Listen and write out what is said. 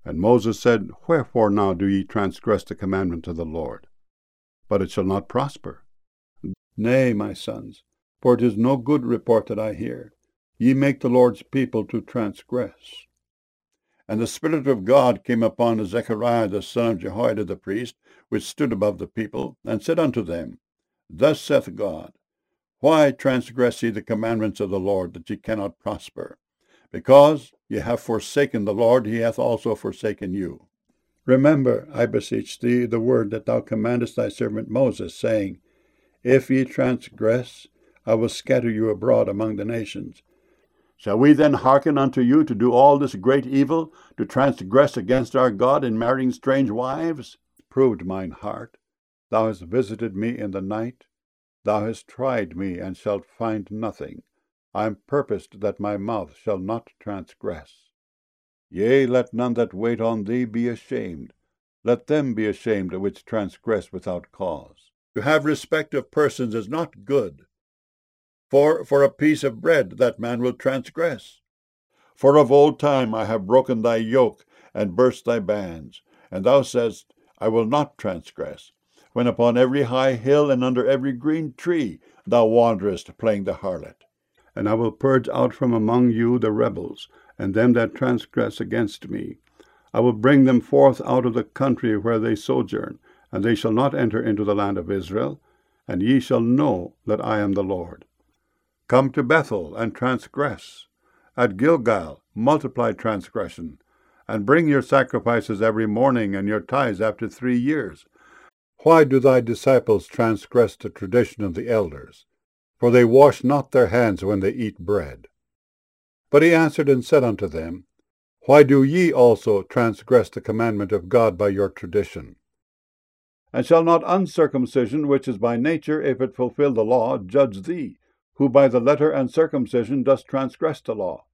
And Moses said, Wherefore now do ye transgress the commandment of the Lord? But it shall not prosper. Nay, my sons, for it is no good report that I hear. Ye make the Lord's people to transgress. And the Spirit of God came upon Zechariah the son of Jehoiada the priest, which stood above the people, and said unto them, Thus saith God, Why transgress ye the commandments of the Lord, that ye cannot prosper? Because ye have forsaken the Lord, he hath also forsaken you. Remember, I beseech thee, the word that thou commandest thy servant Moses, saying, If ye transgress, I will scatter you abroad among the nations. Shall we then hearken unto you to do all this great evil, to transgress against our God in marrying strange wives? Proved mine heart. Thou hast visited me in the night. Thou hast tried me, and shalt find nothing. I am purposed that my mouth shall not transgress. Yea, let none that wait on thee be ashamed. Let them be ashamed which transgress without cause. To have respect of persons is not good. For a piece of bread that man will transgress. For of old time I have broken thy yoke, and burst thy bands. And thou saidst, I will not transgress, when upon every high hill and under every green tree thou wanderest playing the harlot. And I will purge out from among you the rebels, and them that transgress against me. I will bring them forth out of the country where they sojourn, and they shall not enter into the land of Israel, and ye shall know that I am the Lord. Come to Bethel, and transgress. At Gilgal multiply transgression, and bring your sacrifices every morning, and your tithes after 3 years. Why do thy disciples transgress the tradition of the elders? For they wash not their hands when they eat bread. But he answered and said unto them, Why do ye also transgress the commandment of God by your tradition? And shall not uncircumcision, which is by nature, if it fulfill the law, judge thee, who by the letter and circumcision dost transgress the law?